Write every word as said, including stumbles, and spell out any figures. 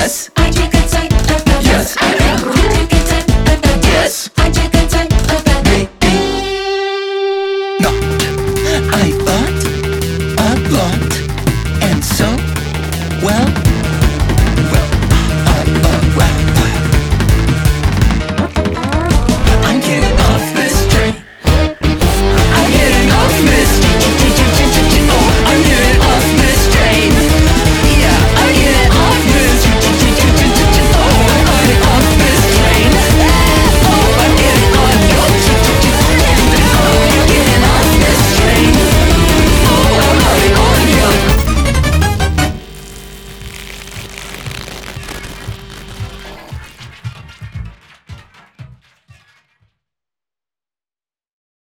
Yes, aren't you concerned about that? Yes, I am. Aren't you concerned about that? Yes, aren't you concerned about that? Maybe not. I thought a lot, and so, well,